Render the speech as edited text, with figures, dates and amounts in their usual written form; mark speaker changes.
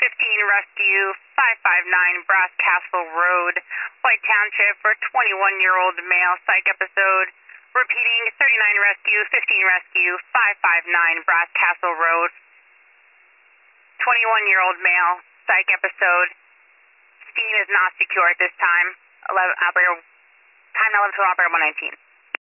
Speaker 1: Rescue 559 Brass Castle Road, White Township for 21-year-old male psych episode. Repeating, 39 Rescue, 15 Rescue, 559 Brass Castle Road. 21-year-old male psych episode. Scene is not secure at this time. Time 11 to operator 119.